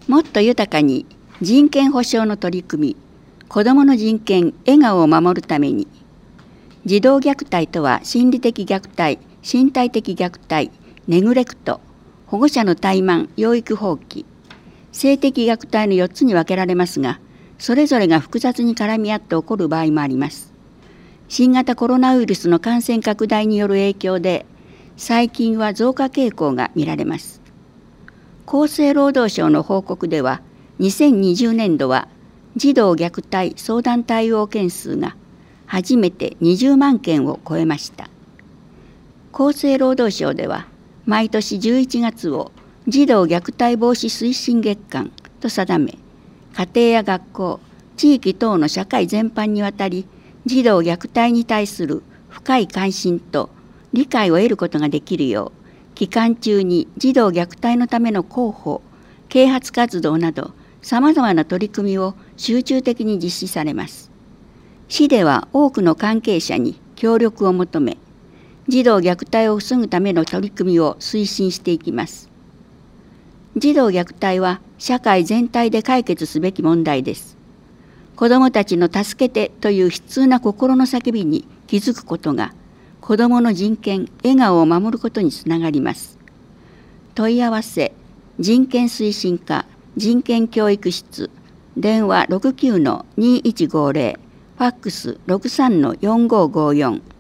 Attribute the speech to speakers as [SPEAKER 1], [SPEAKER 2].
[SPEAKER 1] もっと豊かに人権保障の取り組み、子どもの人権・笑顔を守るために、児童虐待とは心理的虐待、身体的虐待、ネグレクト、保護者の怠慢、養育放棄、性的虐待の4つに分けられますが、それぞれが複雑に絡み合って起こる場合もあります。新型コロナウイルスの感染拡大による影響で、最近は増加傾向が見られます。厚生労働省の報告では、2020年度は児童虐待相談対応件数が初めて20万件を超えました。厚生労働省では、毎年11月を児童虐待防止推進月間と定め、家庭や学校、地域等の社会全般にわたり、児童虐待に対する深い関心と理解を得ることができるよう、期間中に児童虐待のための広報、啓発活動など、さまざまな取り組みを集中的に実施されます。市では多くの関係者に協力を求め、児童虐待を防ぐための取り組みを推進していきます。児童虐待は社会全体で解決すべき問題です。子どもたちの助けてという悲痛な心の叫びに気づくことが、子どもの人権・笑顔を守ることにつながります。問い合わせ、人権推進課、人権教育室、電話 69-2150、ファックス 63-4554